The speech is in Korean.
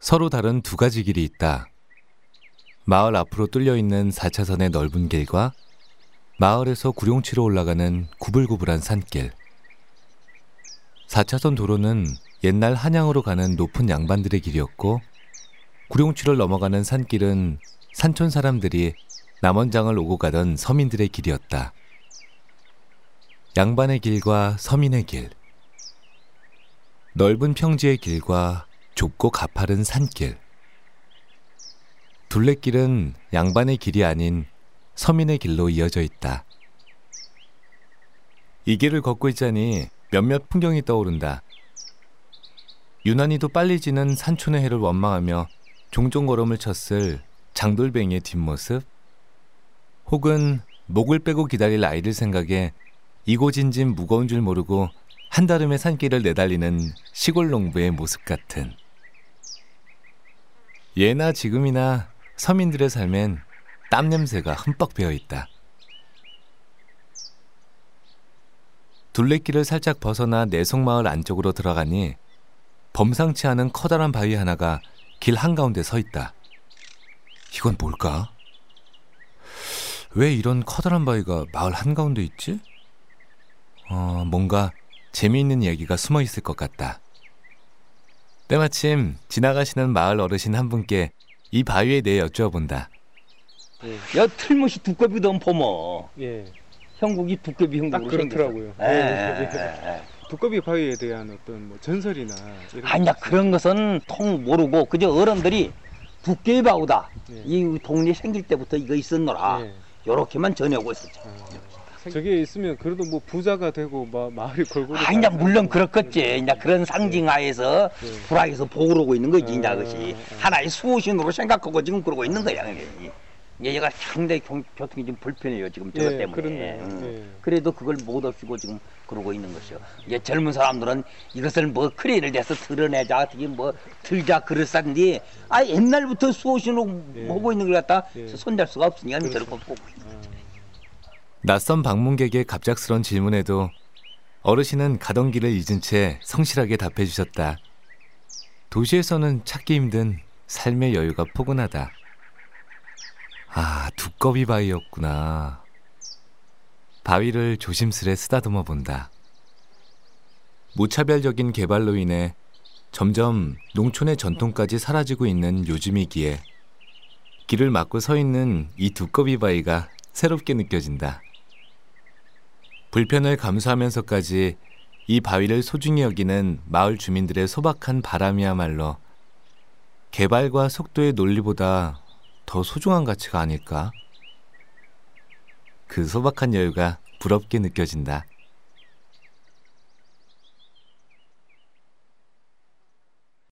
서로 다른 두 가지 길이 있다. 마을 앞으로 뚫려있는 4차선의 넓은 길과 마을에서 구룡치로 올라가는 구불구불한 산길. 4차선 도로는 옛날 한양으로 가는 높은 양반들의 길이었고, 구룡치를 넘어가는 산길은 산촌 사람들이 남원장을 오고 가던 서민들의 길이었다. 양반의 길과 서민의 길, 넓은 평지의 길과 좁고 가파른 산길. 둘레길은 양반의 길이 아닌 서민의 길로 이어져 있다. 이 길을 걷고 있자니 몇몇 풍경이 떠오른다. 유난히도 빨리 지는 산촌의 해를 원망하며 종종 걸음을 쳤을 장돌뱅이의 뒷모습, 혹은 목을 빼고 기다릴 아이를 생각에 이고진진 무거운 줄 모르고 한다름의 산길을 내달리는 시골 농부의 모습 같은. 예나 지금이나 서민들의 삶엔 땀 냄새가 흠뻑 배어있다. 둘레길을 살짝 벗어나 내송마을 안쪽으로 들어가니 범상치 않은 커다란 바위 하나가 길 한가운데 서 있다. 이건 뭘까? 왜 이런 커다란 바위가 마을 한가운데 있지? 뭔가 재미있는 이야기가 숨어 있을 것 같다. 때마침 지나가시는 마을 어르신 한 분께 이 바위에 대해 여쭈어본다. 야, 틀못이 두꺼비도 보모. 예, 형국이 두꺼비 형국으로 딱 그렇더라고요. 생겼어. 두꺼비 바위에 대한 어떤 뭐 전설이나 이런 아니야, 그런 것은 통 모르고 그저 어른들이 두꺼비 바위다. 예. 이 동네 생길 때부터 이거 있었노라. 예. 요렇게만 전해오고 있었죠. 저게 있으면 그래도 뭐 부자가 되고 마을이 골고루 아니야, 물론 그렇겠지. 이제 그런 상징하에서 예. 불화에서 복을 오고 있는 거지. 이제 아, 그것이 아. 하나의 수호신으로 생각하고 지금 그러고 있는 거야. 얘가 상당히 교통이 좀 불편해요. 지금 저것 예, 때문에. 그렇네요. 예. 그래도 그걸 못 없이고 지금 그러고 있는 것이요. 이제 젊은 사람들은 이것을 뭐 크레인을 대서 드러내자, 어떻게 뭐 들자 그랬었는데, 옛날부터 수호신으로 예. 보고 있는 걸 갖다 예. 손댈 수가 없으니까 그렇죠. 저렇게 보고. 낯선 방문객의 갑작스런 질문에도 어르신은 가던 길을 잊은 채 성실하게 답해 주셨다. 도시에서는 찾기 힘든 삶의 여유가 포근하다. 아, 두꺼비 바위였구나. 바위를 조심스레 쓰다듬어 본다. 무차별적인 개발로 인해 점점 농촌의 전통까지 사라지고 있는 요즘이기에 길을 막고 서 있는 이 두꺼비 바위가 새롭게 느껴진다. 불편을 감수하면서까지 이 바위를 소중히 여기는 마을 주민들의 소박한 바람이야말로 개발과 속도의 논리보다 더 소중한 가치가 아닐까? 그 소박한 여유가 부럽게 느껴진다.